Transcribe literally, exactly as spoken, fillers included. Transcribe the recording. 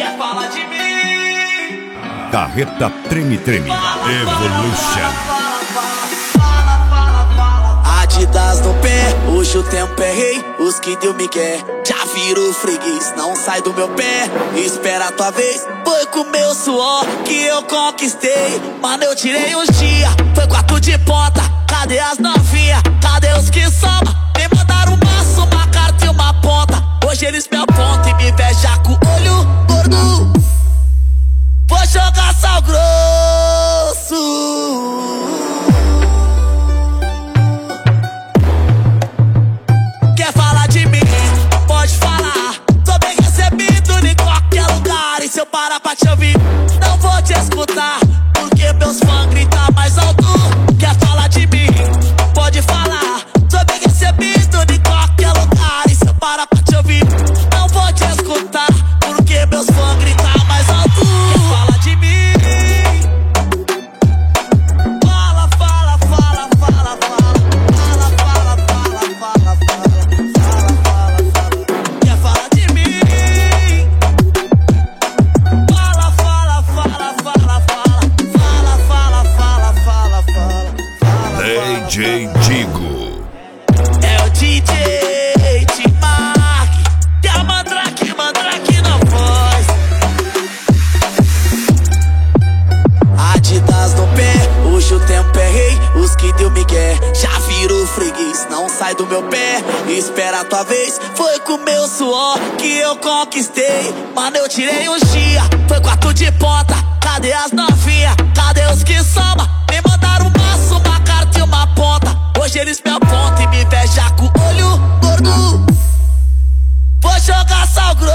Quer falar de mim? Carreta Treme Treme Evolution. Adidas no pé, hoje o tempo é rei. Os que deu me quer, já viro freguês. Não sai do meu pé, espera a tua vez. Foi com meu suor que eu conquistei. Mano, eu tirei uns dias, foi quatro de ponta. Cadê as novinha? Cadê os que soma? Me mandaram um maço, uma carta e uma ponta. Hoje eles me apontam e me invejam com o olho gordo. Vou jogar sal grosso. Quer falar de mim? Pode falar. Tô bem recebido em qualquer lugar. E se eu parar pra te ouvir, não vou te escutar, porque meus fãs gritam mais alto. Quer falar de mim? Pode falar. Tô bem recebido em qualquer lugar. E se eu parar pra te ouvir, não vou te escutar, porque meus fãs gritam mais alto. Quer falar de mim? Fala, fala, fala, fala, fala. Fala, fala, fala, fala, fala. Quer falar de mim? Fala, fala, fala, fala, fala. Fala, fala, fala, fala, fala. D J Digo. É o D J T-Mac, que é a Mandrake, Mandrake na voz. Adidas no pé, hoje o tempo é rei. Os que deu me quer, já viro freguês. Não sai do meu pé, espera a tua vez. Foi com meu suor que eu conquistei. Mano, eu tirei uns dias, foi quatro de ponta. Cadê as novinha? Cadê os que soma? Me mandaram um maço, uma carta e uma ponta. Hoje eles me apontam e me invejam com o olho gordo. Vou jogar sal grosso.